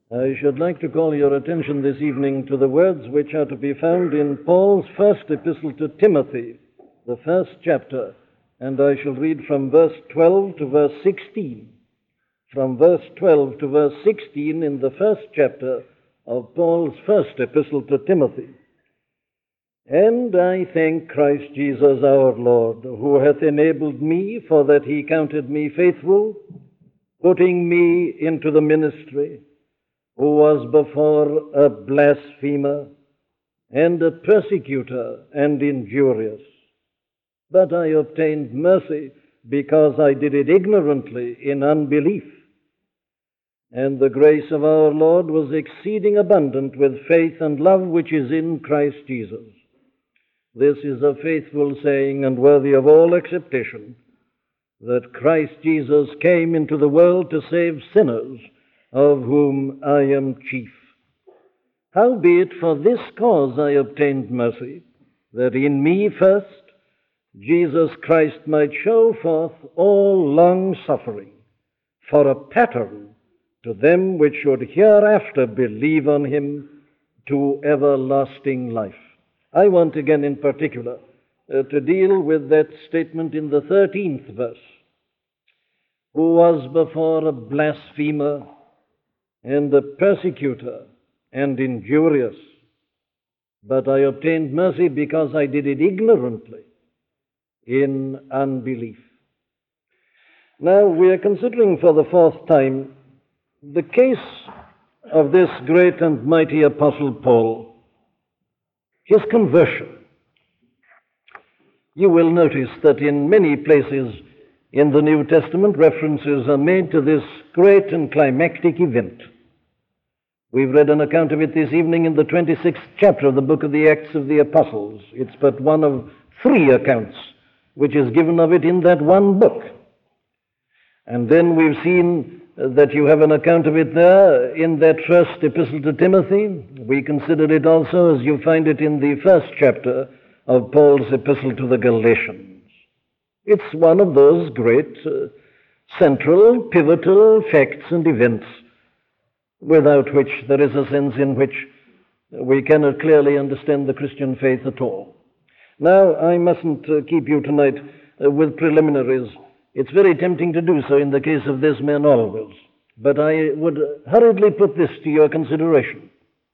I should like to call your attention this evening to the words which are to be found in Paul's first epistle to Timothy, the first chapter, and I shall read from verse 12 to verse 16. From verse 12 to verse 16 in the first chapter of Paul's first epistle to Timothy. And I thank Christ Jesus our Lord, who hath enabled me, for that he counted me faithful, putting me into the ministry, who was before a blasphemer and a persecutor and injurious. But I obtained mercy because I did it ignorantly in unbelief. And the grace of our Lord was exceeding abundant with faith and love which is in Christ Jesus. This is a faithful saying and worthy of all acceptation, that Christ Jesus came into the world to save sinners, of whom I am chief. Howbeit for this cause I obtained mercy, that in me first Jesus Christ might show forth all long-suffering, for a pattern to them which should hereafter believe on him to everlasting life. I want again in particular to deal with that statement in the 13th verse, who was before a blasphemer and a persecutor and injurious. But I obtained mercy because I did it ignorantly in unbelief. Now we are considering for the fourth time the case of this great and mighty Apostle Paul, his conversion. You will notice that in many places in the New Testament references are made to this great and climactic event. We've read an account of it this evening in the 26th chapter of the book of the Acts of the Apostles. It's but one of three accounts which is given of it in that one book. And then we've seen that you have an account of it there in that first epistle to Timothy. We consider it also as you find it in the first chapter of Paul's epistle to the Galatians. It's one of those great central, pivotal facts and events without which there is a sense in which we cannot clearly understand the Christian faith at all. Now, I mustn't keep you tonight with preliminaries. It's very tempting to do so in the case of this man always, but I would hurriedly put this to your consideration.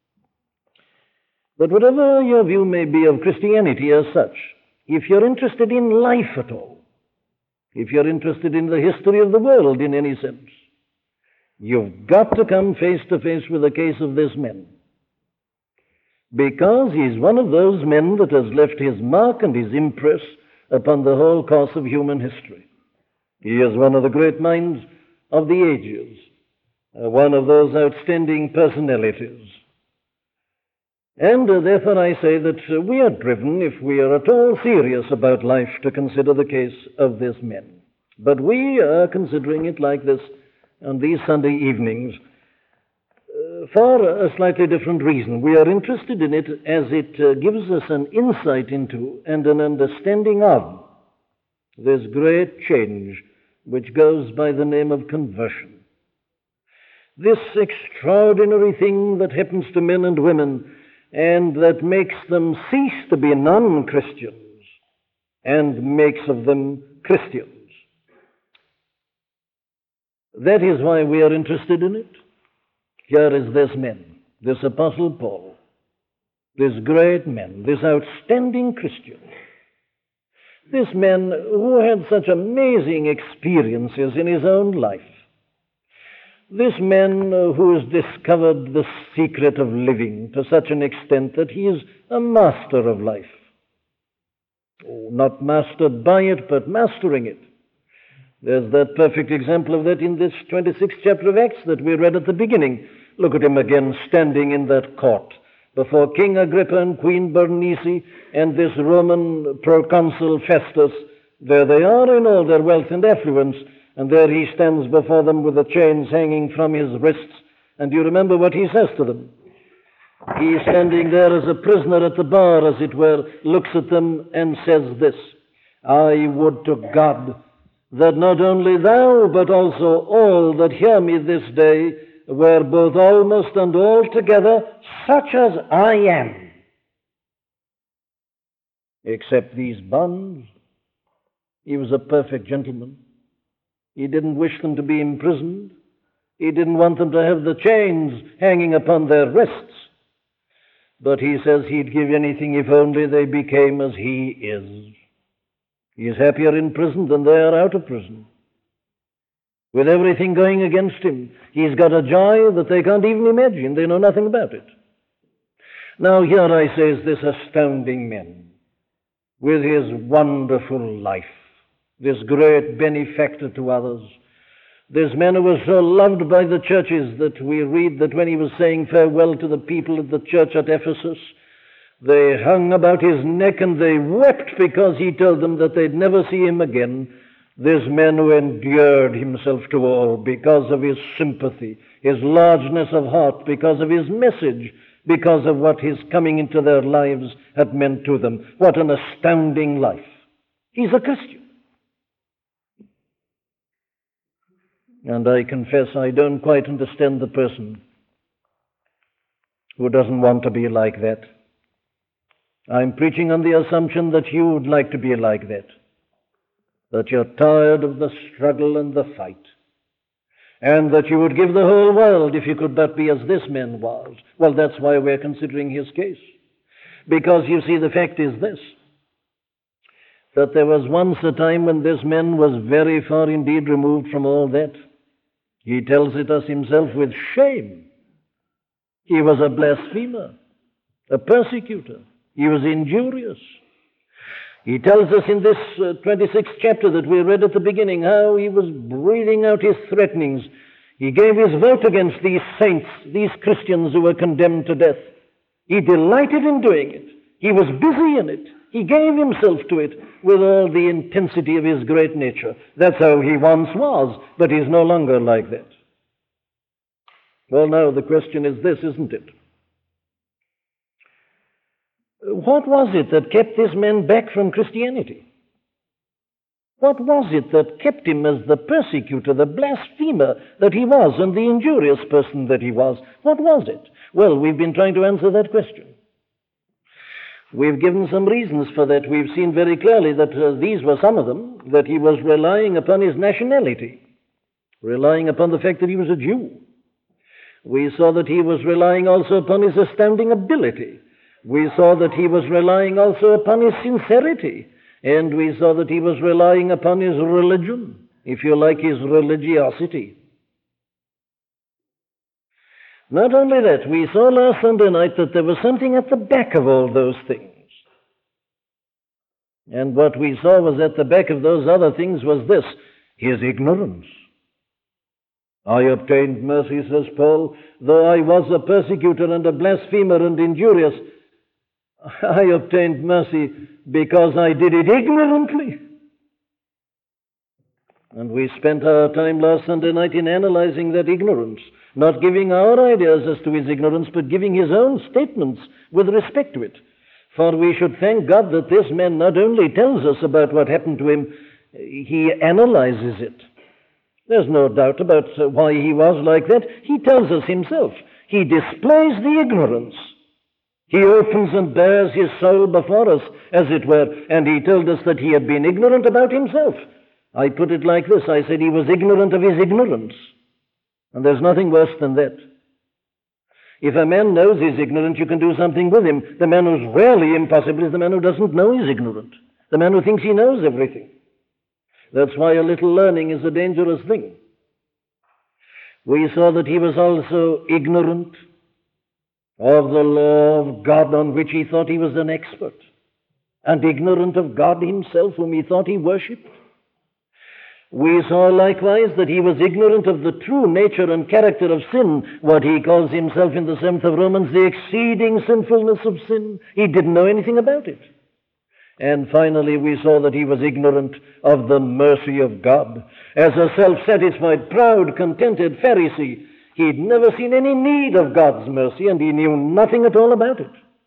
That whatever your view may be of Christianity as such, if you're interested in life at all, if you're interested in the history of the world in any sense, you've got to come face to face with the case of this man, because he's one of those men that has left his mark and his impress upon the whole course of human history. He is one of the great minds of the ages, one of those outstanding personalities. And therefore I say that we are driven, if we are at all serious about life, to consider the case of this man. But we are considering it like this on these Sunday evenings for a slightly different reason. We are interested in it as it gives us an insight into and an understanding of this great change which goes by the name of conversion. This extraordinary thing that happens to men and women and that makes them cease to be non-Christians and makes of them Christians. That is why we are interested in it. Here is this man, this Apostle Paul, this great man, this outstanding Christian, this man who had such amazing experiences in his own life, this man who has discovered the secret of living to such an extent that he is a master of life. Oh, not mastered by it, but mastering it. There's that perfect example of that in this 26th chapter of Acts that we read at the beginning. Look at him again standing in that court before King Agrippa and Queen Bernice and this Roman proconsul Festus. There they are in all their wealth and affluence, and there he stands before them with the chains hanging from his wrists. And you remember what he says to them. He is standing there as a prisoner at the bar, as it were, looks at them and says this, "I would to God that not only thou, but also all that hear me this day were both almost and altogether such as I am. Except these bonds, he was a perfect gentleman. He didn't wish them to be imprisoned. He didn't want them to have the chains hanging upon their wrists. But he says he'd give anything if only they became as he is. He is happier in prison than they are out of prison. With everything going against him, he's got a joy that they can't even imagine. They know nothing about it. Now here I say is this astounding man, with his wonderful life, this great benefactor to others, this man who was so loved by the churches that we read that when he was saying farewell to the people at the church at Ephesus, they hung about his neck and they wept because he told them that they'd never see him again. This man who endured himself to all because of his sympathy, his largeness of heart, because of his message, because of what his coming into their lives had meant to them. What an astounding life. He's a Christian. And I confess I don't quite understand the person who doesn't want to be like that. I'm preaching on the assumption that you would like to be like that you're tired of the struggle and the fight, and that you would give the whole world if you could but be as this man was. Well, that's why we're considering his case. Because, you see, the fact is this, that there was once a time when this man was very far indeed removed from all that. He tells it us himself with shame. He was a blasphemer, a persecutor. He was injurious. He tells us in this 26th chapter that we read at the beginning how he was breathing out his threatenings. He gave his vote against these saints, these Christians who were condemned to death. He delighted in doing it. He was busy in it. He gave himself to it with all the intensity of his great nature. That's how he once was, but he's no longer like that. Well, now the question is this, isn't it? What was it that kept this man back from Christianity? What was it that kept him as the persecutor, the blasphemer that he was, and the injurious person that he was? What was it? Well, we've been trying to answer that question. We've given some reasons for that. We've seen very clearly that these were some of them, that he was relying upon his nationality, relying upon the fact that he was a Jew. We saw that he was relying also upon his astounding ability. We saw that he was relying also upon his sincerity. And we saw that he was relying upon his religion, if you like, his religiosity. Not only that, we saw last Sunday night that there was something at the back of all those things. And what we saw was at the back of those other things was this, his ignorance. I obtained mercy, says Paul, though I was a persecutor and a blasphemer and injurious. I obtained mercy because I did it ignorantly. And we spent our time last Sunday night in analyzing that ignorance, not giving our ideas as to his ignorance, but giving his own statements with respect to it. For we should thank God that this man not only tells us about what happened to him, he analyzes it. There's no doubt about why he was like that. He tells us himself. He displays the ignorance. He opens and bears his soul before us, as it were, and he told us that he had been ignorant about himself. I put it like this. I said he was ignorant of his ignorance. And there's nothing worse than that. If a man knows he's ignorant, you can do something with him. The man who's really impossible is the man who doesn't know he's ignorant, the man who thinks he knows everything. That's why a little learning is a dangerous thing. We saw that he was also ignorant of the law of God on which he thought he was an expert, and ignorant of God himself whom he thought he worshipped. We saw likewise that he was ignorant of the true nature and character of sin, what he calls himself in the 7th of Romans, the exceeding sinfulness of sin. He didn't know anything about it. And finally, we saw that he was ignorant of the mercy of God. As a self-satisfied, proud, contented Pharisee, he'd never seen any need of God's mercy, and he knew nothing at all about it.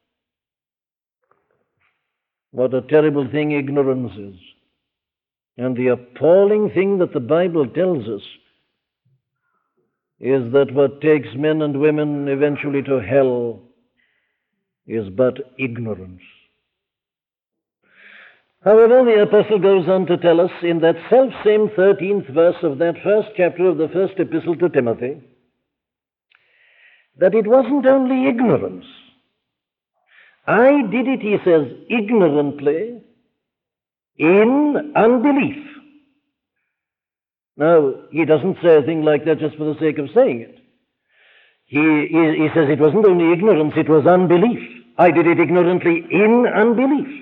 What a terrible thing ignorance is. And the appalling thing that the Bible tells us is that what takes men and women eventually to hell is but ignorance. However, the apostle goes on to tell us in that self-same 13th verse of that first chapter of the first epistle to Timothy that it wasn't only ignorance. I did it, he says, ignorantly in unbelief. Now, he doesn't say a thing like that just for the sake of saying it. He says it wasn't only ignorance, it was unbelief. I did it ignorantly in unbelief.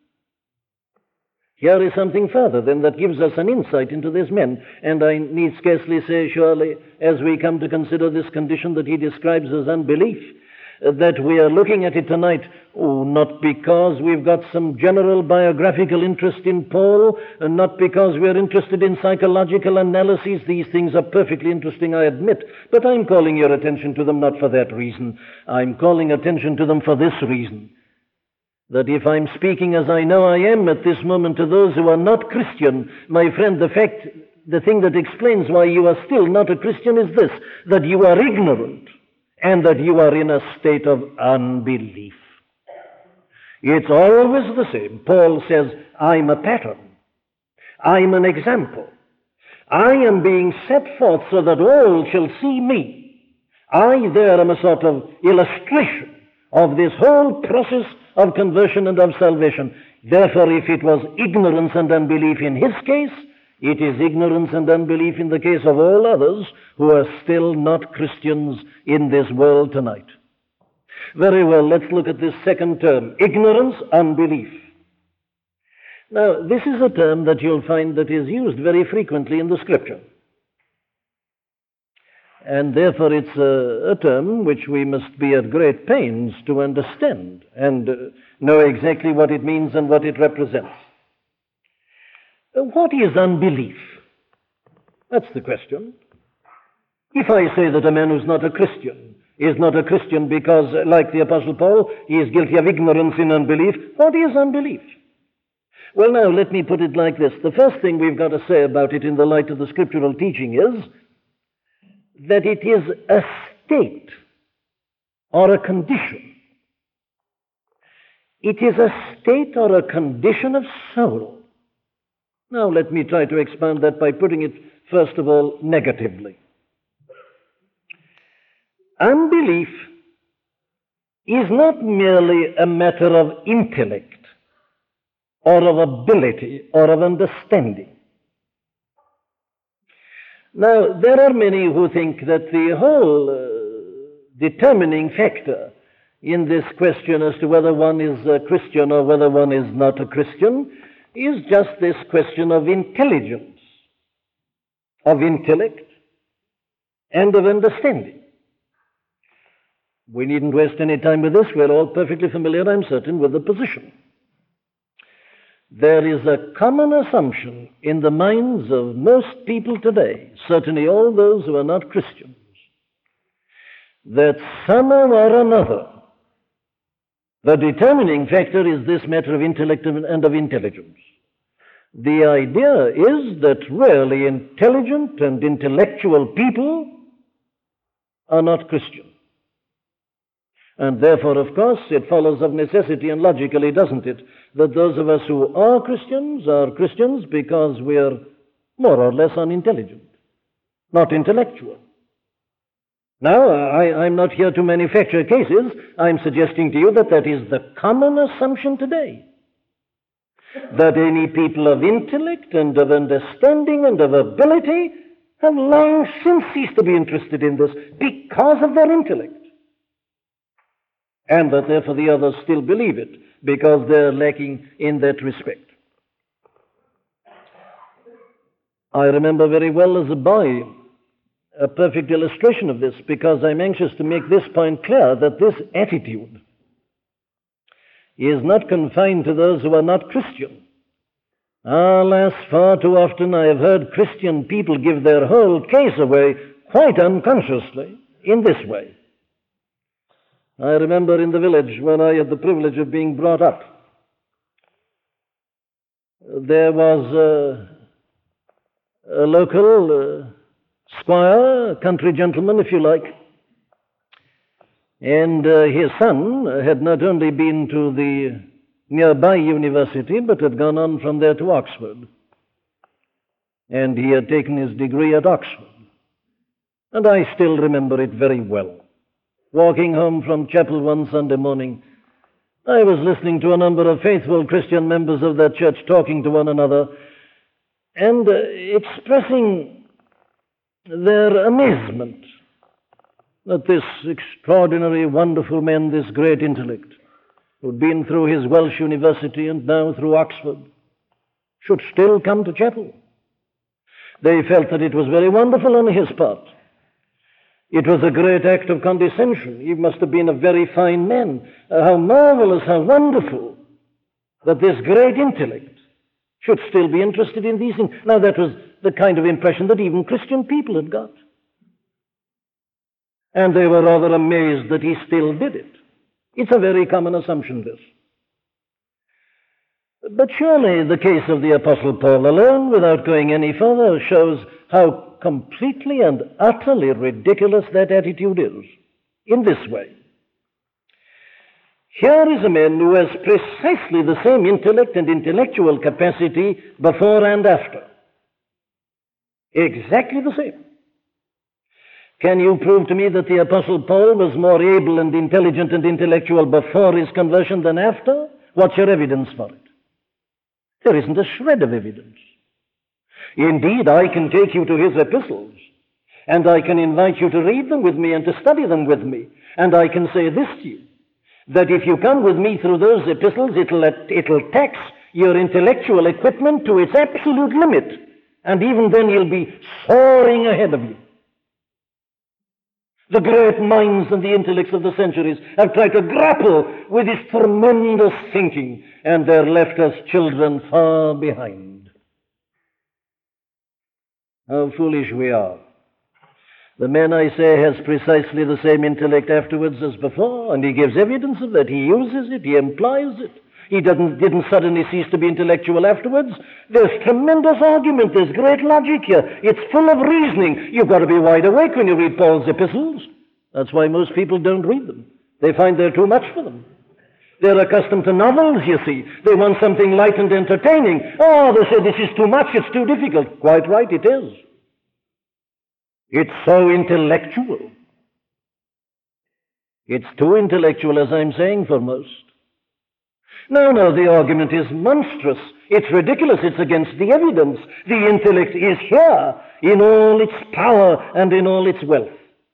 Here is something further then that gives us an insight into these men, and I need scarcely say, surely, as we come to consider this condition that he describes as unbelief, that we are looking at it tonight, not because we've got some general biographical interest in Paul, and not because we're interested in psychological analyses. These things are perfectly interesting, I admit, but I'm calling your attention to them not for that reason. I'm calling attention to them for this reason, that if I'm speaking as I know I am at this moment to those who are not Christian, my friend, the thing that explains why you are still not a Christian is this, that you are ignorant and that you are in a state of unbelief. It's always the same. Paul says, I'm a pattern. I'm an example. I am being set forth so that all shall see me. I there am a sort of illustration of this whole process of conversion and of salvation. Therefore, if it was ignorance and unbelief in his case, it is ignorance and unbelief in the case of all others who are still not Christians in this world tonight. Very well, let's look at this second term, ignorance, unbelief. Now, this is a term that you'll find that is used very frequently in the Scripture. And therefore it's a term which we must be at great pains to understand and know exactly what it means and what it represents. What is unbelief? That's the question. If I say that a man who's not a Christian is not a Christian because, like the Apostle Paul, he is guilty of ignorance in unbelief, what is unbelief? Well, now, let me put it like this. The first thing we've got to say about it in the light of the scriptural teaching is that it is a state or a condition. It is a state or a condition of soul. Now, let me try to expand that by putting it, first of all, negatively. Unbelief is not merely a matter of intellect or of ability or of understanding. Now, there are many who think that the whole determining factor in this question as to whether one is a Christian or whether one is not a Christian is just this question of intelligence, of intellect, and of understanding. We needn't waste any time with this. We're all perfectly familiar, I'm certain, with the position. There is a common assumption in the minds of most people today, certainly all those who are not Christians, that somehow or another the determining factor is this matter of intellect and of intelligence. The idea is that really intelligent and intellectual people are not Christian. And therefore, of course, it follows of necessity and logically, doesn't it, that those of us who are Christians because we are more or less unintelligent, not intellectual. Now, I'm not here to manufacture cases. I'm suggesting to you that that is the common assumption today, that any people of intellect and of understanding and of ability have long since ceased to be interested in this because of their intellect. And that therefore the others still believe it because they're lacking in that respect. I remember very well as a boy a perfect illustration of this, because I'm anxious to make this point clear, that this attitude is not confined to those who are not Christian. Alas, far too often I have heard Christian people give their whole case away quite unconsciously in this way. I remember in the village when I had the privilege of being brought up, there was a local squire, country gentleman, if you like. And his son had not only been to the nearby university, but had gone on from there to Oxford. And he had taken his degree at Oxford. And I still remember it very well. Walking home from chapel one Sunday morning, I was listening to a number of faithful Christian members of that church talking to one another and expressing their amazement that this extraordinary, wonderful man, this great intellect, who'd been through his Welsh university and now through Oxford, should still come to chapel. They felt that it was very wonderful on his part. It was a great act of condescension. He must have been a very fine man. How marvelous, how wonderful that this great intellect should still be interested in these things. Now, that was the kind of impression that even Christian people had got. And they were rather amazed that he still did it. It's a very common assumption, this. But surely the case of the Apostle Paul alone, without going any further, shows how completely and utterly ridiculous that attitude is, in this way. Here is a man who has precisely the same intellect and intellectual capacity before and after. Exactly the same. Can you prove to me that the Apostle Paul was more able and intelligent and intellectual before his conversion than after? What's your evidence for it? There isn't a shred of evidence. Indeed, I can take you to his epistles, and I can invite you to read them with me and to study them with me, and I can say this to you, that if you come with me through those epistles, it'll tax your intellectual equipment to its absolute limit, and even then you'll be soaring ahead of you. The great minds and the intellects of the centuries have tried to grapple with this tremendous thinking, and they're left as children far behind. How foolish we are. The man, I say, has precisely the same intellect afterwards as before, and he gives evidence of that. He uses it, he implies it. He didn't suddenly cease to be intellectual afterwards. There's tremendous argument, there's great logic here. It's full of reasoning. You've got to be wide awake when you read Paul's epistles. That's why most people don't read them. They find they're too much for them. They're accustomed to novels, you see. They want something light and entertaining. Oh, they say this is too much, it's too difficult. Quite right, it is. It's so intellectual. It's too intellectual, as I'm saying, for most. No, the argument is monstrous. It's ridiculous. It's against the evidence. The intellect is here in all its power and in all its wealth.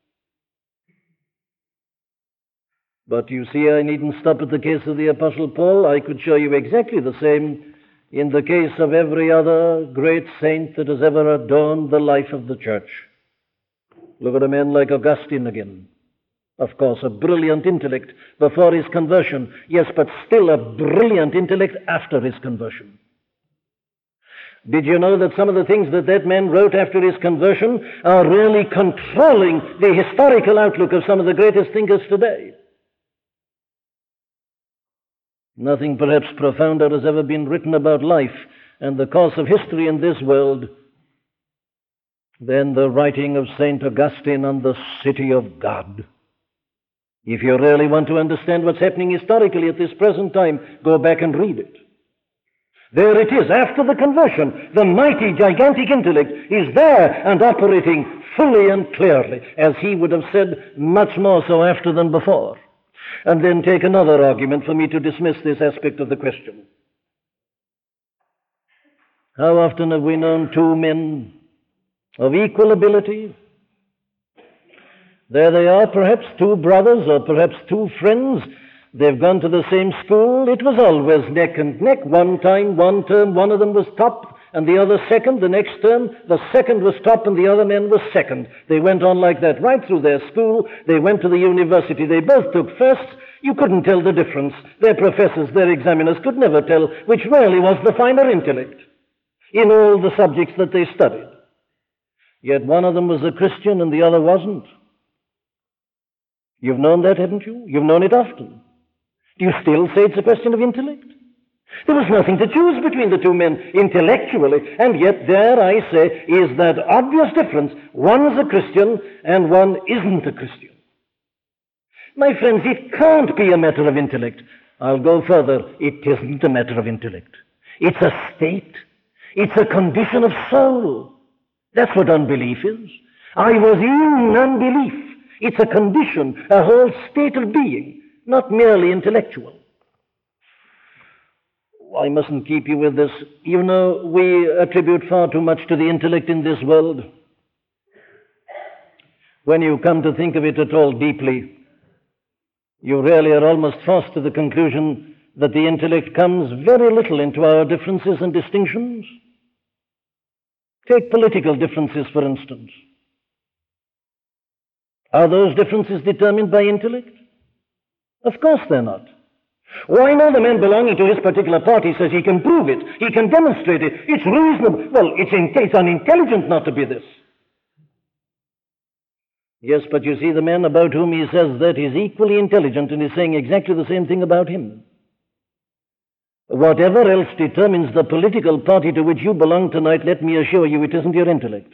But you see, I needn't stop at the case of the Apostle Paul. I could show you exactly the same in the case of every other great saint that has ever adorned the life of the church. Look at a man like Augustine again. Of course, a brilliant intellect before his conversion. Yes, but still a brilliant intellect after his conversion. Did you know that some of the things that man wrote after his conversion are really controlling the historical outlook of some of the greatest thinkers today? Nothing perhaps profounder has ever been written about life and the course of history in this world than the writing of St. Augustine on the city of God. If you really want to understand what's happening historically at this present time, go back and read it. There it is, after the conversion. The mighty, gigantic intellect is there and operating fully and clearly, as he would have said, much more so after than before. And then take another argument for me to dismiss this aspect of the question. How often have we known two men of equal ability? There they are, perhaps two brothers or perhaps two friends. They've gone to the same school. It was always neck and neck. One term, one of them was top and the other second. The next term, the second was top and the other man was second. They went on like that right through their school. They went to the university. They both took firsts. You couldn't tell the difference. Their professors, their examiners could never tell which really was the finer intellect in all the subjects that they studied. Yet one of them was a Christian and the other wasn't. You've known that, haven't you? You've known it often. Do you still say it's a question of intellect? There was nothing to choose between the two men intellectually, and yet there, I say, is that obvious difference. One's a Christian and one isn't a Christian. My friends, it can't be a matter of intellect. I'll go further. It isn't a matter of intellect. It's a state. It's a condition of soul. That's what unbelief is. I was in unbelief. It's a condition, a whole state of being, not merely intellectual. I mustn't keep you with this. You know, we attribute far too much to the intellect in this world. When you come to think of it at all deeply, you really are almost forced to the conclusion that the intellect comes very little into our differences and distinctions. Take political differences, for instance. Are those differences determined by intellect? Of course they're not. Why, no, the man belonging to his particular party says he can prove it, he can demonstrate it, it's reasonable. Well, it's unintelligent not to be this. Yes, but you see, the man about whom he says that is equally intelligent and is saying exactly the same thing about him. Whatever else determines the political party to which you belong tonight, let me assure you, it isn't your intellect.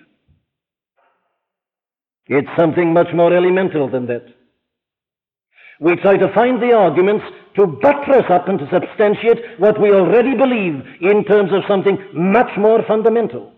It's something much more elemental than that. We try to find the arguments to buttress up and to substantiate what we already believe in terms of something much more fundamental.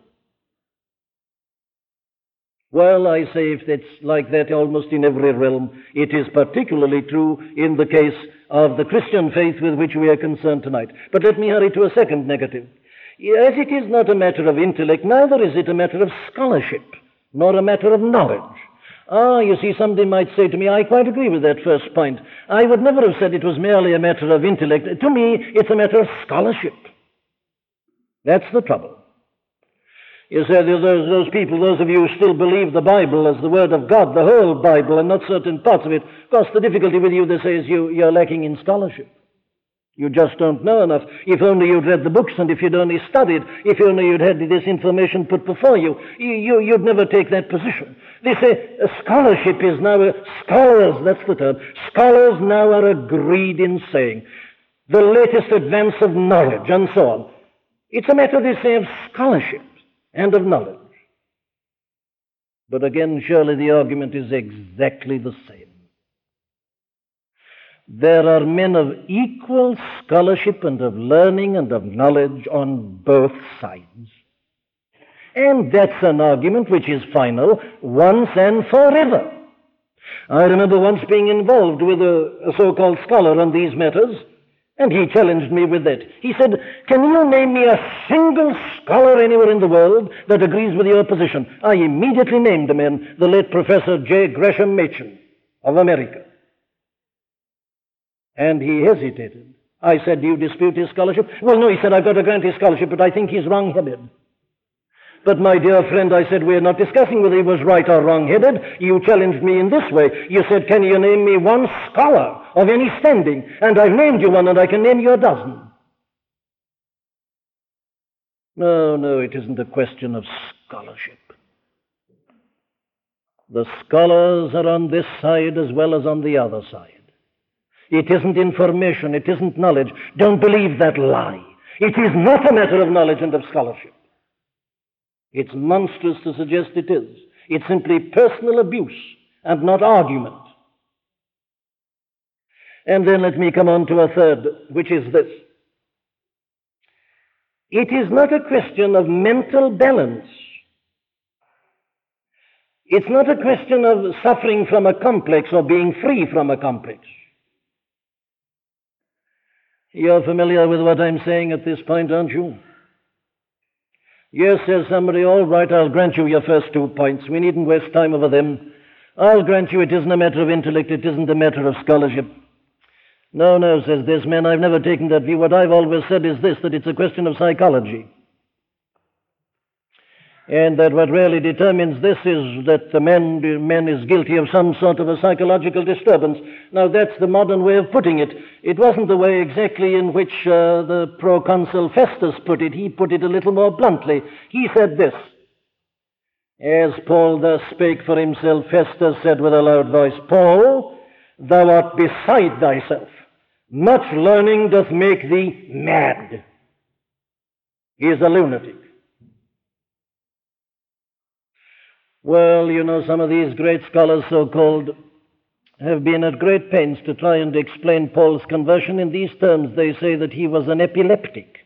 Well, I say if it's like that almost in every realm, it is particularly true in the case of the Christian faith with which we are concerned tonight. But let me hurry to a second negative. As it is not a matter of intellect, neither is it a matter of scholarship, nor a matter of knowledge. You see, somebody might say to me, I quite agree with that first point. I would never have said it was merely a matter of intellect. To me, it's a matter of scholarship. That's the trouble. You say those people, those of you who still believe the Bible as the Word of God, the whole Bible, and not certain parts of it. Of course, the difficulty with you, they say, is you're lacking in scholarship. You just don't know enough. If only you'd read the books, and if you'd only studied, if only you'd had this information put before you, you'd never take that position. They say scholarship is now, scholars, that's the term, scholars now are agreed in saying the latest advance of knowledge and so on. It's a matter, they say, of scholarship and of knowledge. But again, surely the argument is exactly the same. There are men of equal scholarship and of learning and of knowledge on both sides. And that's an argument which is final once and forever. I remember once being involved with a so-called scholar on these matters, and he challenged me with that. He said, can you name me a single scholar anywhere in the world that agrees with your position? I immediately named a man, the late Professor J. Gresham Machen of America. And he hesitated. I said, do you dispute his scholarship? Well, no, he said, I've got to grant his scholarship, but I think he's wrong-headed. But my dear friend, I said, we're not discussing whether he was right or wrong-headed. You challenged me in this way. You said, can you name me one scholar of any standing? And I've named you one, and I can name you a dozen. No, it isn't a question of scholarship. The scholars are on this side as well as on the other side. It isn't information, it isn't knowledge. Don't believe that lie. It is not a matter of knowledge and of scholarship. It's monstrous to suggest it is. It's simply personal abuse and not argument. And then let me come on to a third, which is this. It is not a question of mental balance. It's not a question of suffering from a complex or being free from a complex. You're familiar with what I'm saying at this point, aren't you? Yes, says somebody, all right, I'll grant you your first 2 points. We needn't waste time over them. I'll grant you it isn't a matter of intellect, it isn't a matter of scholarship. No, says this man, I've never taken that view. What I've always said is this, that it's a question of psychology. And that what really determines this is that the man is guilty of some sort of a psychological disturbance. Now, that's the modern way of putting it. It wasn't the way exactly in which the proconsul Festus put it. He put it a little more bluntly. He said this, as Paul thus spake for himself, Festus said with a loud voice, Paul, thou art beside thyself. Much learning doth make thee mad. He is a lunatic. Well, you know, some of these great scholars, so-called, have been at great pains to try and explain Paul's conversion in these terms. They say that he was an epileptic,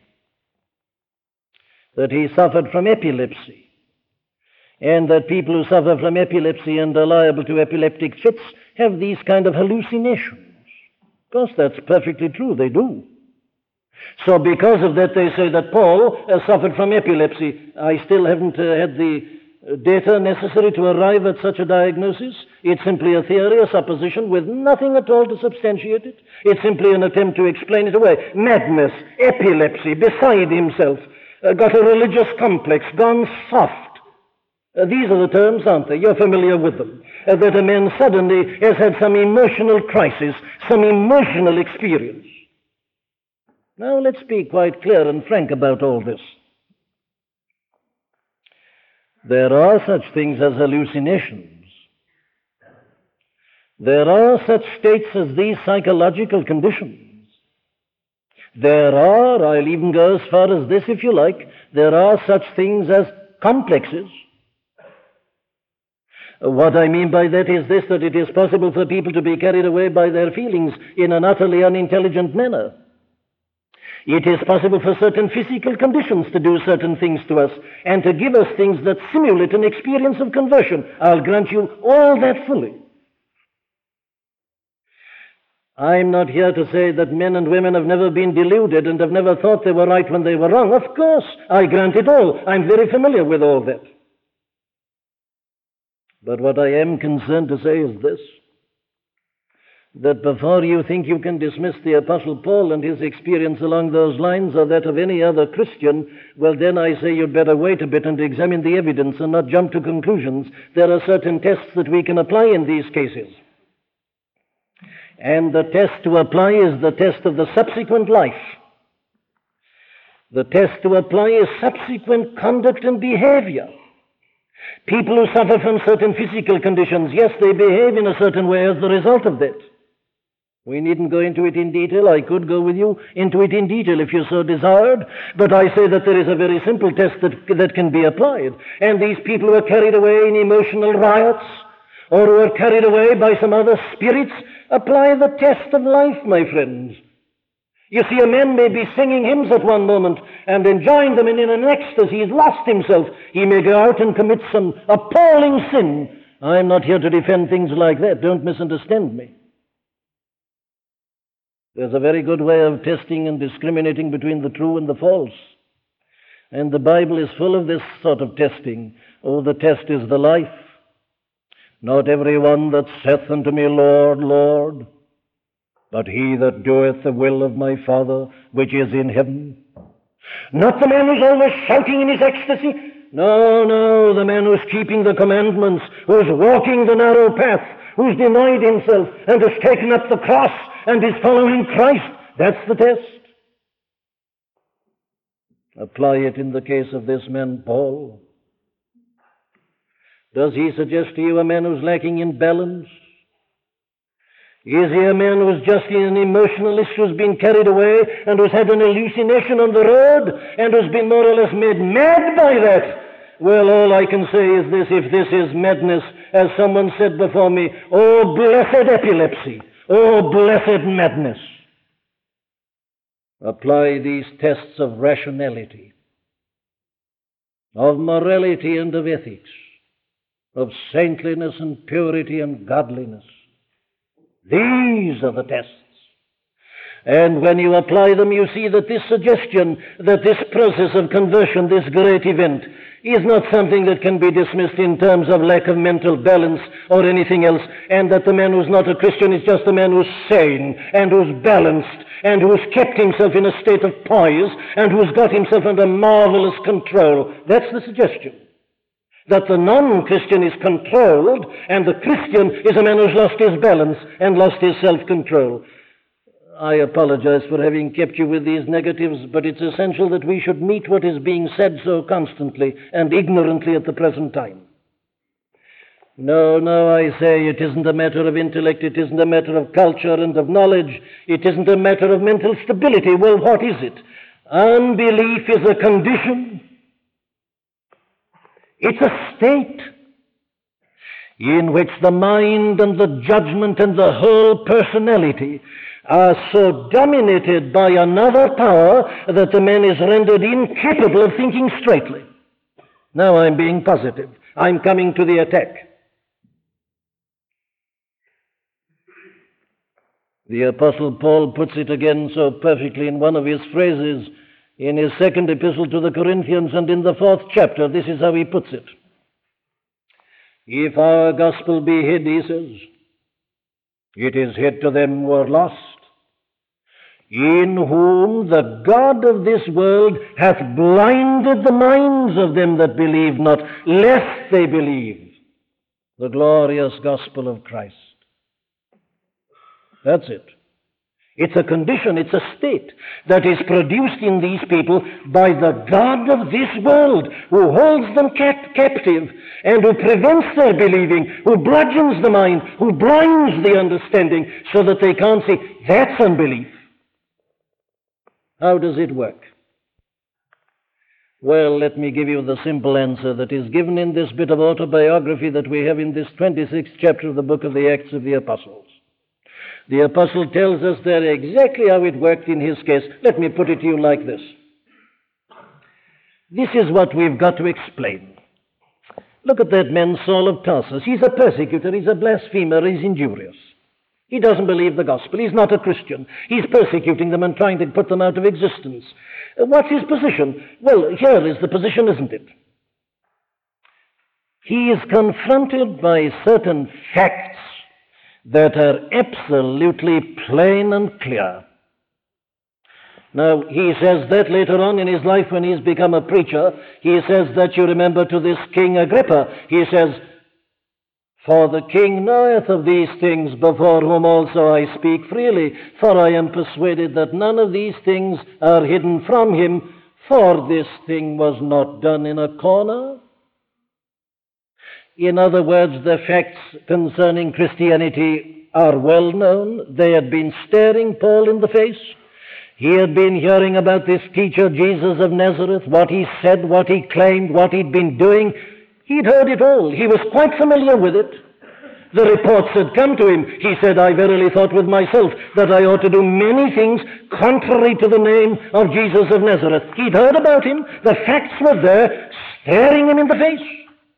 that he suffered from epilepsy, and that people who suffer from epilepsy and are liable to epileptic fits have these kind of hallucinations. Of course, that's perfectly true. They do. So because of that, they say that Paul suffered from epilepsy. I still haven't had the data necessary to arrive at such a diagnosis. It's simply a theory, a supposition, with nothing at all to substantiate it. It's simply an attempt to explain it away. Madness, epilepsy, beside himself, got a religious complex, gone soft. These are the terms, aren't they? You're familiar with them. That a man suddenly has had some emotional crisis, some emotional experience. Now let's be quite clear and frank about all this. There are such things as hallucinations. There are such states as these psychological conditions. There are, I'll even go as far as this if you like, there are such things as complexes. What I mean by that is this, that it is possible for people to be carried away by their feelings in an utterly unintelligent manner. It is possible for certain physical conditions to do certain things to us and to give us things that simulate an experience of conversion. I'll grant you all that fully. I'm not here to say that men and women have never been deluded and have never thought they were right when they were wrong. Of course, I grant it all. I'm very familiar with all that. But what I am concerned to say is this, that before you think you can dismiss the Apostle Paul and his experience along those lines or that of any other Christian, well, then I say you'd better wait a bit and examine the evidence and not jump to conclusions. There are certain tests that we can apply in these cases. And the test to apply is the test of the subsequent life. The test to apply is subsequent conduct and behavior. People who suffer from certain physical conditions, yes, they behave in a certain way as the result of that. We needn't go into it in detail. I could go with you into it in detail if you so desired, but I say that there is a very simple test that can be applied. And these people who are carried away in emotional riots or who are carried away by some other spirits, apply the test of life, my friends. You see, a man may be singing hymns at one moment and enjoying them, and in an ecstasy he's lost himself. He may go out and commit some appalling sin. I'm not here to defend things like that. Don't misunderstand me. There's a very good way of testing and discriminating between the true and the false. And the Bible is full of this sort of testing. Oh, the test is the life. Not every one that saith unto me, Lord, Lord, but he that doeth the will of my Father which is in heaven. Not the man who's always shouting in his ecstasy. No, the man who's keeping the commandments, who's walking the narrow path, who's denied himself and has taken up the cross and is following Christ. That's the test. Apply it in the case of this man, Paul. Does he suggest to you a man who's lacking in balance? Is he a man who's just an emotionalist who's been carried away and who's had an hallucination on the road and who's been more or less made mad by that? Well, all I can say is this: if this is madness, as someone said before me, oh, blessed epilepsy, oh, blessed madness. Apply these tests of rationality, of morality and of ethics, of saintliness and purity and godliness. These are the tests. And when you apply them, you see that this suggestion, that this process of conversion, this great event, is not something that can be dismissed in terms of lack of mental balance or anything else, and that the man who's not a Christian is just a man who's sane and who's balanced and who's kept himself in a state of poise and who's got himself under marvelous control. That's the suggestion. That the non-Christian is controlled and the Christian is a man who's lost his balance and lost his self-control. I apologize for having kept you with these negatives, but it's essential that we should meet what is being said so constantly and ignorantly at the present time. No, no, I say it isn't a matter of intellect, it isn't a matter of culture and of knowledge, it isn't a matter of mental stability. Well, what is it? Unbelief is a condition. It's a state in which the mind and the judgment and the whole personality are so dominated by another power that the man is rendered incapable of thinking straightly. Now I'm being positive. I'm coming to the attack. The Apostle Paul puts it again so perfectly in one of his phrases in his second epistle to the Corinthians and in the 4th chapter. This is how he puts it. If our gospel be hid, he says, it is hid to them who are lost, in whom the God of this world hath blinded the minds of them that believe not, lest they believe the glorious gospel of Christ. That's it. It's a condition, it's a state that is produced in these people by the God of this world, who holds them captive and who prevents their believing, who bludgeons the mind, who blinds the understanding so that they can't see. That's unbelief. How does it work? Well, let me give you the simple answer that is given in this bit of autobiography that we have in this 26th chapter of the book of the Acts of the Apostles. The apostle tells us there exactly how it worked in his case. Let me put it to you like this. This is what we've got to explain. Look at that man Saul of Tarsus. He's a persecutor, he's a blasphemer, he's injurious. He doesn't believe the gospel. He's not a Christian. He's persecuting them and trying to put them out of existence. What's his position? Well, here is the position, isn't it? He is confronted by certain facts that are absolutely plain and clear. Now, he says that later on in his life when he's become a preacher. He says that, you remember, to this King Agrippa. He says, for the king knoweth of these things, before whom also I speak freely. For I am persuaded that none of these things are hidden from him, for this thing was not done in a corner. In other words, the facts concerning Christianity are well known. They had been staring Paul in the face. He had been hearing about this teacher, Jesus of Nazareth, what he said, what he claimed, what he'd been doing. He'd heard it all. He was quite familiar with it. The reports had come to him. He said, I verily thought with myself that I ought to do many things contrary to the name of Jesus of Nazareth. He'd heard about him. The facts were there, staring him in the face.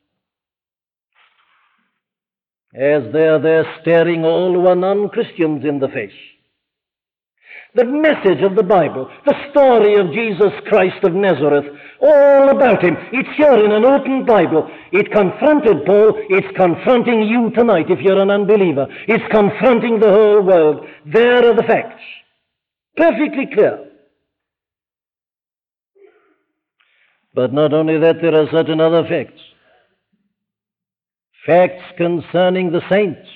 As they are there staring all who are non-Christians in the face. The message of the Bible, the story of Jesus Christ of Nazareth, all about him, it's here in an open Bible. It confronted Paul, it's confronting you tonight if you're an unbeliever. It's confronting the whole world. There are the facts. Perfectly clear. But not only that, there are certain other facts. Facts concerning the saints.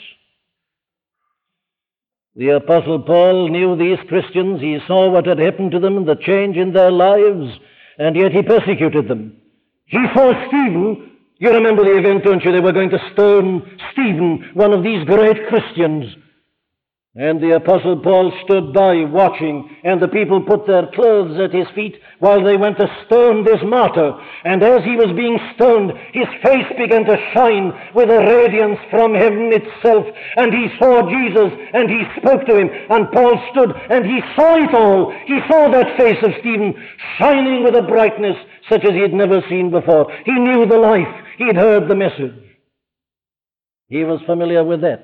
The Apostle Paul knew these Christians. He saw what had happened to them and the change in their lives, and yet he persecuted them. He saw Stephen. You remember the event, don't you? They were going to stone Stephen, one of these great Christians. And the Apostle Paul stood by watching, and the people put their clothes at his feet while they went to stone this martyr. And as he was being stoned, his face began to shine with a radiance from heaven itself. And he saw Jesus, and he spoke to him. And Paul stood, and he saw it all. He saw that face of Stephen shining with a brightness such as he had never seen before. He knew the life. He'd heard the message. He was familiar with that.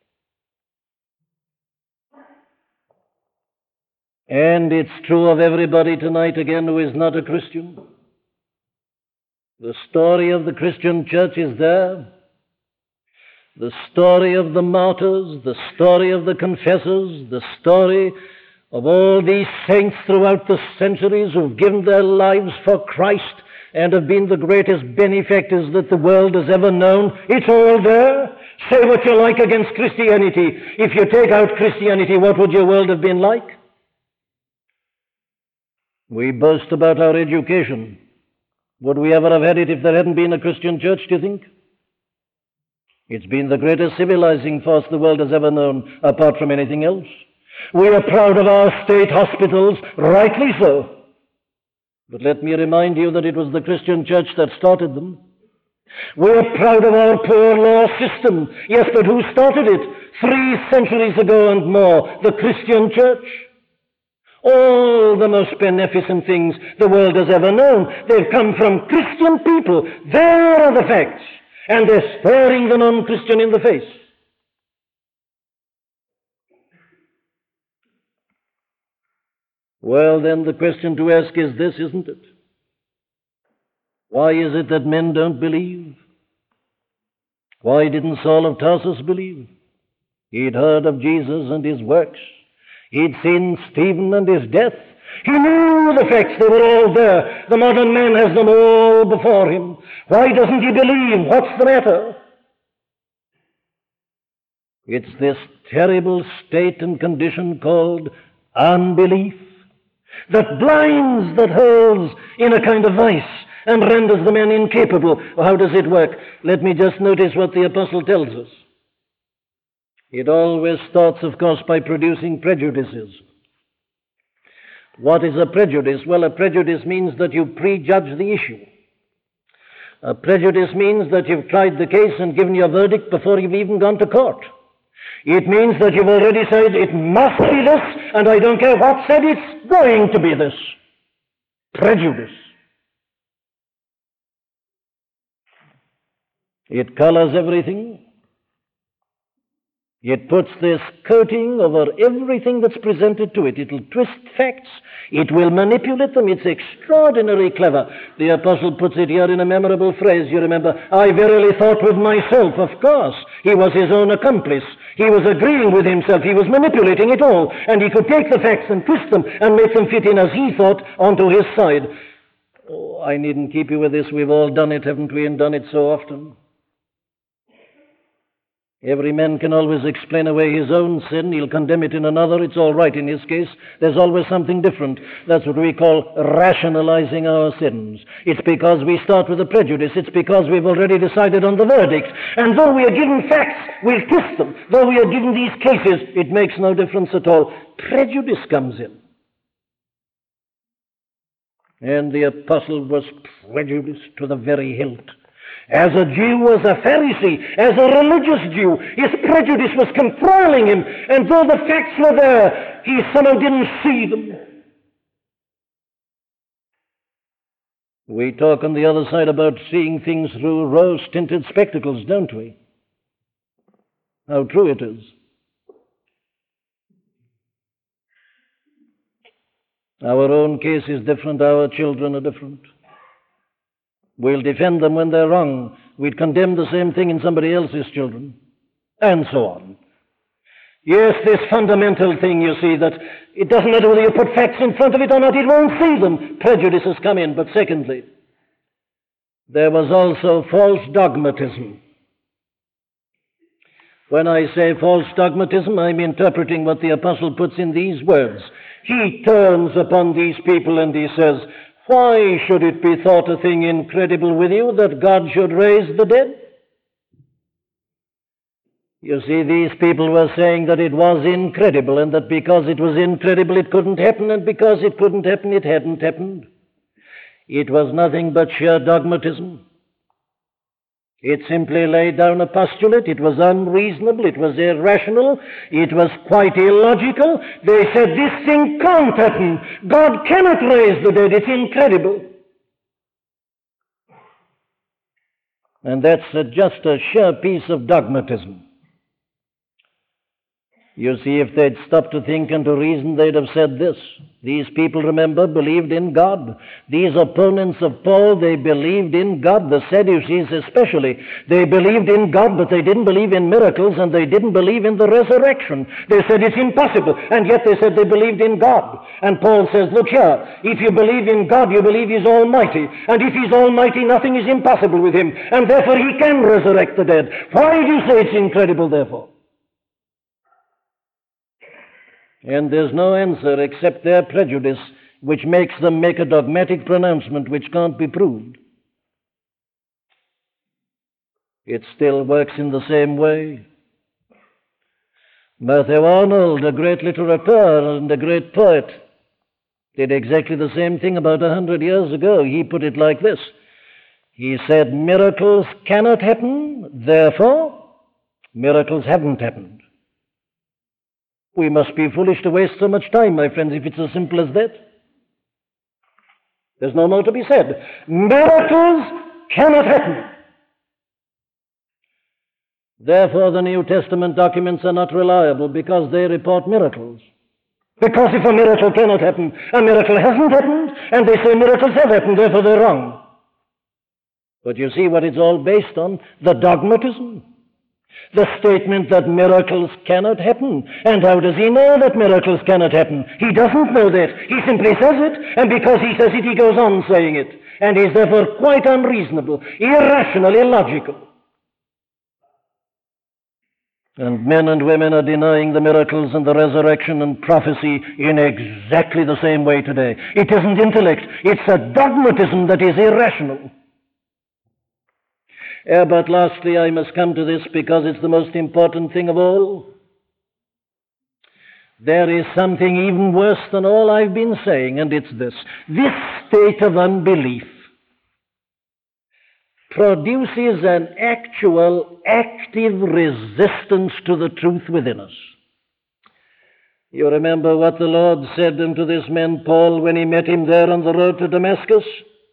And it's true of everybody tonight again who is not a Christian. The story of the Christian church is there. The story of the martyrs, the story of the confessors, the story of all these saints throughout the centuries who've given their lives for Christ and have been the greatest benefactors that the world has ever known. It's all there. Say what you like against Christianity. If you take out Christianity, what would your world have been like? We boast about our education. Would we ever have had it if there hadn't been a Christian church, do you think? It's been the greatest civilizing force the world has ever known, apart from anything else. We are proud of our state hospitals, rightly so. But let me remind you that it was the Christian church that started them. We are proud of our poor law system. Yes, but who started it? 3 centuries ago and more, the Christian church. All the most beneficent things the world has ever known, they've come from Christian people. There are the facts. And they're staring the non-Christian in the face. Well, then the question to ask is this, isn't it? Why is it that men don't believe? Why didn't Saul of Tarsus believe? He'd heard of Jesus and his works. He'd seen Stephen and his death. He knew the facts, they were all there. The modern man has them all before him. Why doesn't he believe? What's the matter? It's this terrible state and condition called unbelief that blinds, that holds in a kind of vice and renders the man incapable. How does it work? Let me just notice what the apostle tells us. It always starts, of course, by producing prejudices. What is a prejudice? Well, a prejudice means that you prejudge the issue. A prejudice means that you've tried the case and given your verdict before you've even gone to court. It means that you've already said it must be this, and I don't care what said, it's going to be this. Prejudice. It colors everything. It puts this coating over everything that's presented to it. It'll twist facts. It will manipulate them. It's extraordinarily clever. The apostle puts it here in a memorable phrase. You remember, I verily thought with myself. Of course, he was his own accomplice. He was agreeing with himself. He was manipulating it all. And he could take the facts and twist them and make them fit in as he thought onto his side. Oh, I needn't keep you with this. We've all done it, haven't we, and done it so often. Every man can always explain away his own sin. He'll condemn it in another. It's all right in his case. There's always something different. That's what we call rationalizing our sins. It's because we start with a prejudice. It's because we've already decided on the verdict. And though we are given facts, we'll twist them. Though we are given these cases, it makes no difference at all. Prejudice comes in. And the apostle was prejudiced to the very hilt. As a Jew, as a Pharisee, as a religious Jew, his prejudice was controlling him, and though the facts were there, he somehow didn't see them. We talk on the other side about seeing things through rose-tinted spectacles, don't we? How true it is. Our own case is different, our children are different. We'll defend them when they're wrong. We'd condemn the same thing in somebody else's children, and so on. Yes, this fundamental thing, you see, that it doesn't matter whether you put facts in front of it or not, it won't see them. Prejudices come in. But secondly, there was also false dogmatism. When I say false dogmatism, I'm interpreting what the apostle puts in these words. He turns upon these people and he says, why should it be thought a thing incredible with you that God should raise the dead? You see, these people were saying that it was incredible, and that because it was incredible it couldn't happen, and because it couldn't happen it hadn't happened. It was nothing but sheer dogmatism. It simply laid down a postulate. It was unreasonable. It was irrational. It was quite illogical. They said, this thing can't happen. God cannot raise the dead. It's incredible. And that's just a sheer piece of dogmatism. You see, if they'd stopped to think and to reason, they'd have said this. These people, remember, believed in God. These opponents of Paul, they believed in God. The Sadducees especially. They believed in God, but they didn't believe in miracles, and they didn't believe in the resurrection. They said it's impossible, and yet they said they believed in God. And Paul says, look here, if you believe in God, you believe He's almighty. And if He's almighty, nothing is impossible with Him. And therefore He can resurrect the dead. Why do you say it's incredible, therefore? And there's no answer except their prejudice, which makes them make a dogmatic pronouncement which can't be proved. It still works in the same way. Matthew Arnold, a great literateur and a great poet, did exactly the same thing about 100 years ago. He put it like this. He said, miracles cannot happen, therefore miracles haven't happened. We must be foolish to waste so much time, my friends, if it's as simple as that. There's no more to be said. Miracles cannot happen. Therefore, the New Testament documents are not reliable because they report miracles. Because if a miracle cannot happen, a miracle hasn't happened, and they say miracles have happened, therefore they're wrong. But you see what it's all based on? The dogmatism. The statement that miracles cannot happen. And how does he know that miracles cannot happen? He doesn't know that. He simply says it, and because he says it, he goes on saying it. And is therefore quite unreasonable, irrational, illogical. And men and women are denying the miracles and the resurrection and prophecy in exactly the same way today. It isn't intellect, it's a dogmatism that is irrational. But lastly, I must come to this because it's the most important thing of all. There is something even worse than all I've been saying, and it's this. This state of unbelief produces an actual, active resistance to the truth within us. You remember what the Lord said unto this man Paul when he met him there on the road to Damascus?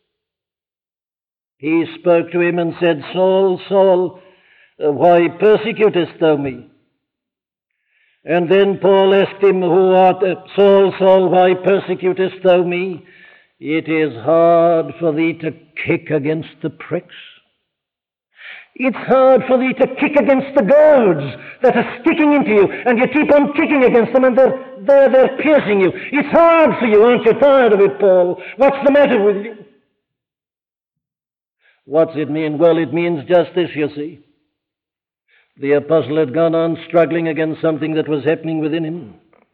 He spoke to him and said, Saul, Saul, why persecutest thou me? And then Paul asked him, Who art Saul, Saul, why persecutest thou me? It is hard for thee to kick against the pricks. It's hard for thee to kick against the goads that are sticking into you, and you keep on kicking against them, and they're piercing you. It's hard for you, aren't you tired of it, Paul? What's the matter with you? What's it mean? Well, it means just this, you see. The apostle had gone on struggling against something that was happening within him.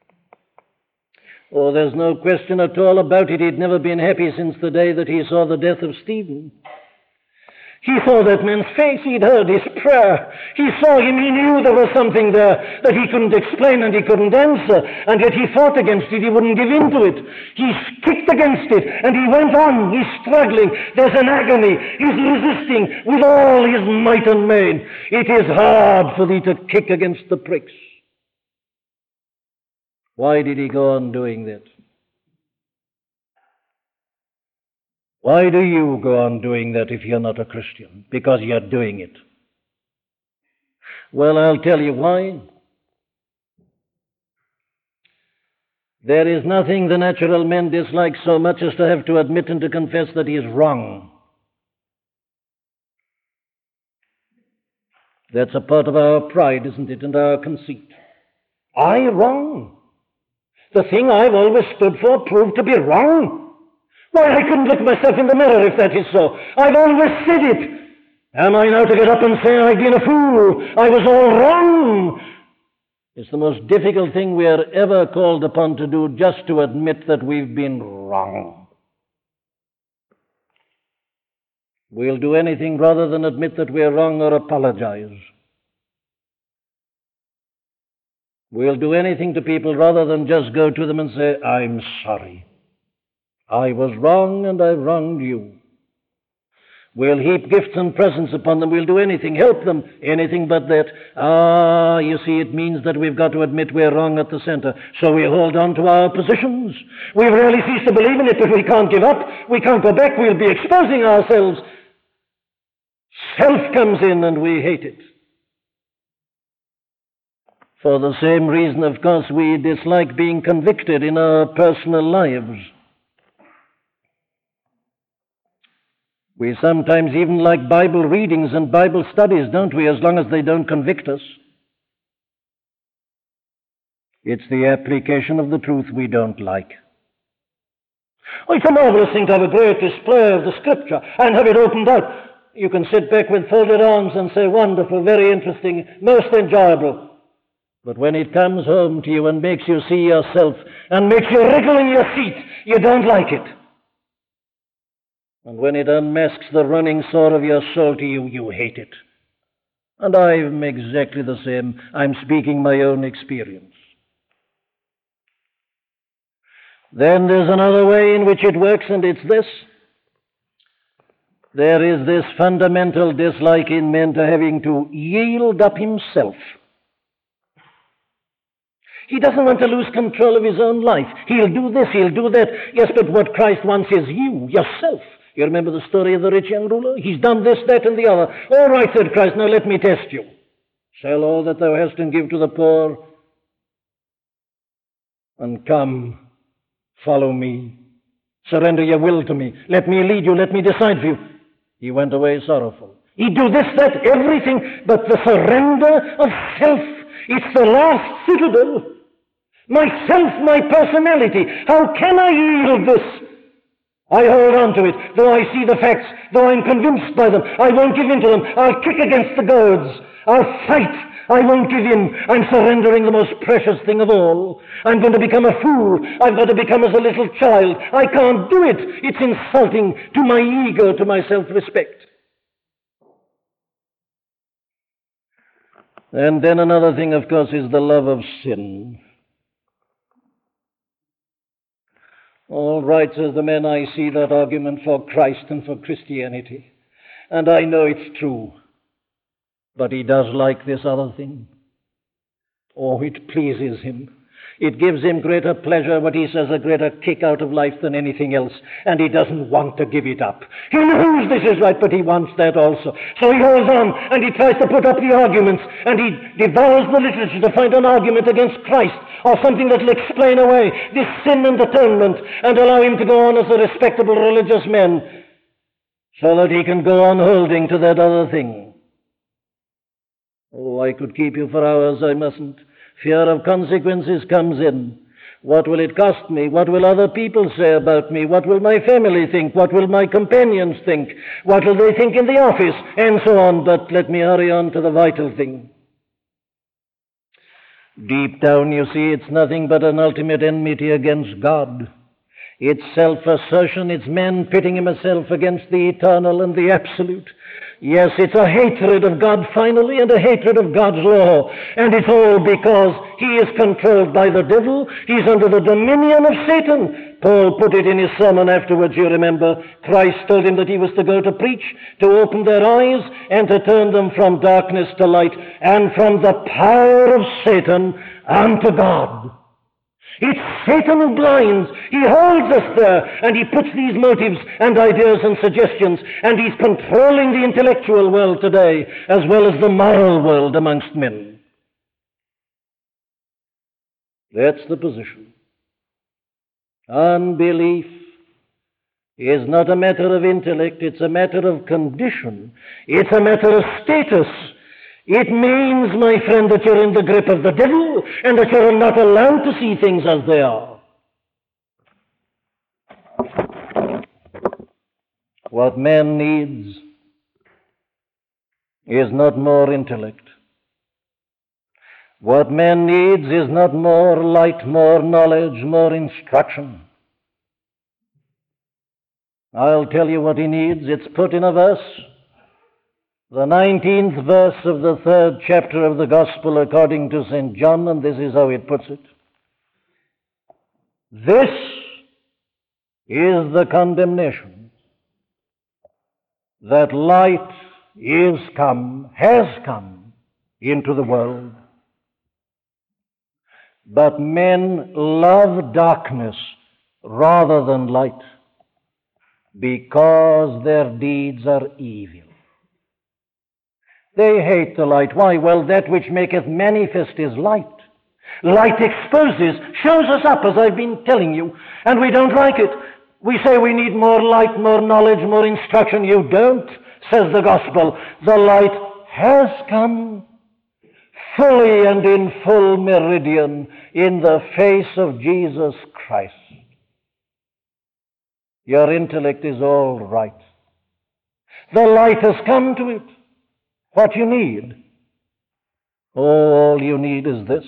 Oh, there's no question at all about it. He'd never been happy since the day that he saw the death of Stephen. He saw that man's face. He'd heard his prayer. He saw him. He knew there was something there that he couldn't explain and he couldn't answer. And yet he fought against it. He wouldn't give in to it. He kicked against it. And he went on. He's struggling. There's an agony. He's resisting with all his might and main. It is hard for thee to kick against the pricks. Why did he go on doing that? Why do you go on doing that if you're not a Christian? Because you're doing it. Well, I'll tell you why. There is nothing the natural man dislikes so much as to have to admit and to confess that he is wrong. That's a part of our pride, isn't it, and our conceit. I wrong? The thing I've always stood for proved to be wrong? Why, I couldn't look myself in the mirror if that is so. I've always said it. Am I now to get up and say I've been a fool? I was all wrong. It's the most difficult thing we are ever called upon to do, just to admit that we've been wrong. We'll do anything rather than admit that we're wrong or apologize. We'll do anything to people rather than just go to them and say, I'm sorry. I was wrong and I wronged you. We'll heap gifts and presents upon them. We'll do anything, help them, anything but that. You see, it means that we've got to admit we're wrong at the center. So we hold on to our positions. We really cease to believe in it, but we can't give up. We can't go back. We'll be exposing ourselves. Self comes in and we hate it. For the same reason, of course, we dislike being convicted in our personal lives. We sometimes even like Bible readings and Bible studies, don't we, as long as they don't convict us. It's the application of the truth we don't like. Oh, it's a marvelous thing to have a great display of the Scripture and have it opened out. You can sit back with folded arms and say, wonderful, very interesting, most enjoyable. But when it comes home to you and makes you see yourself and makes you wriggle in your seat, you don't like it. And when it unmasks the running sore of your soul to you, you hate it. And I'm exactly the same. I'm speaking my own experience. Then there's another way in which it works, and it's this. There is this fundamental dislike in men to having to yield up himself. He doesn't want to lose control of his own life. He'll do this, he'll do that. Yes, but what Christ wants is you, yourself. You remember the story of the rich young ruler? He's done this, that, and the other. All right, said Christ, now let me test you. Sell all that thou hast and give to the poor, and come, follow me. Surrender your will to me. Let me lead you, let me decide for you. He went away sorrowful. He'd do this, that, everything, but the surrender of self. It's the last citadel. Myself, my personality. How can I yield this? I hold on to it, though I see the facts, though I'm convinced by them. I won't give in to them. I'll kick against the goads. I'll fight. I won't give in. I'm surrendering the most precious thing of all. I'm going to become a fool. I've got to become as a little child. I can't do it. It's insulting to my ego, to my self-respect. And then another thing, of course, is the love of sin. All right, says the man, I see that argument for Christ and for Christianity. And I know it's true. But he does like this other thing. Oh, it pleases him. It gives him greater pleasure, what he says, a greater kick out of life than anything else. And he doesn't want to give it up. He knows this is right, but he wants that also. So he goes on, and he tries to put up the arguments, and he devours the literature to find an argument against Christ, or something that will explain away this sin and atonement, and allow him to go on as a respectable religious man, so that he can go on holding to that other thing. Oh, I could keep you for hours, I mustn't. Fear of consequences comes in. What will it cost me? What will other people say about me? What will my family think? What will my companions think? What will they think in the office? And so on. But let me hurry on to the vital thing. Deep down, you see, it's nothing but an ultimate enmity against God. It's self-assertion. It's man pitting himself against the eternal and the absolute. Yes, it's a hatred of God finally, and a hatred of God's law. And it's all because he is controlled by the devil. He's under the dominion of Satan. Paul put it in his sermon afterwards, you remember. Christ told him that he was to go to preach, to open their eyes, and to turn them from darkness to light, and from the power of Satan unto God. It's Satan who blinds. He holds us there, and he puts these motives and ideas and suggestions, and he's controlling the intellectual world today, as well as the moral world amongst men. That's the position. Unbelief is not a matter of intellect, it's a matter of condition. It's a matter of status. It means, my friend, that you're in the grip of the devil and that you're not allowed to see things as they are. What man needs is not more intellect. What man needs is not more light, more knowledge, more instruction. I'll tell you what he needs. It's put in a verse. The 19th verse of the 3rd chapter of the Gospel according to St. John, and this is how it puts it. This is the condemnation, that light is come, has come into the world. But men love darkness rather than light, because their deeds are evil. They hate the light. Why? Well, that which maketh manifest is light. Light exposes, shows us up, as I've been telling you, and we don't like it. We say we need more light, more knowledge, more instruction. You don't, says the Gospel. The light has come fully and in full meridian in the face of Jesus Christ. Your intellect is all right. The light has come to it. What you need? All you need is this.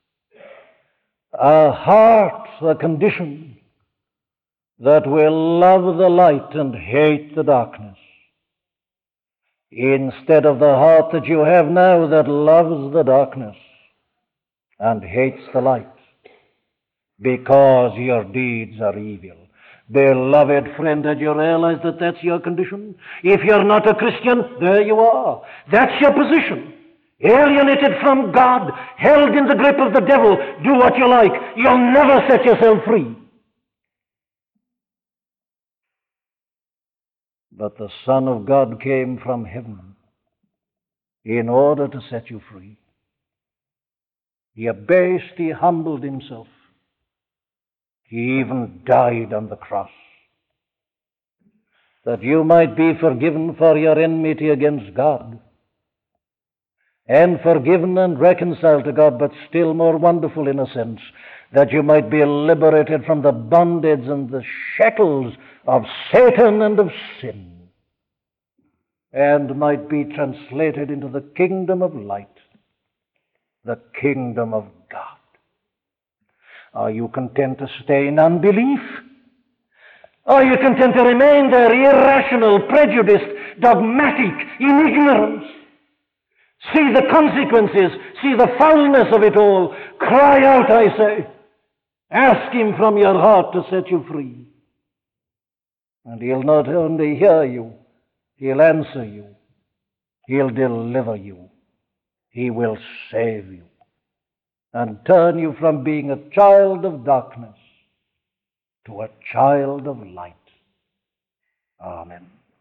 A heart, a condition that will love the light and hate the darkness. instead of the heart that you have now that loves the darkness and hates the light, because your deeds are evil. Beloved friend, did you realize that that's your condition? If you're not a Christian, there you are. That's your position. Alienated from God, held in the grip of the devil. Do what you like. You'll never set yourself free. But the Son of God came from heaven in order to set you free. He abased, he humbled himself. He even died on the cross, that you might be forgiven for your enmity against God, and forgiven and reconciled to God, but still more wonderful in a sense, that you might be liberated from the bondage and the shackles of Satan and of sin, and might be translated into the kingdom of light, the kingdom of God. Are you content to stay in unbelief? Are you content to remain there, irrational, prejudiced, dogmatic, in ignorance? See the consequences, see the foulness of it all. Cry out, I say. Ask him from your heart to set you free. And he'll not only hear you, he'll answer you. He'll deliver you. He will save you and turn you from being a child of darkness to a child of light. Amen.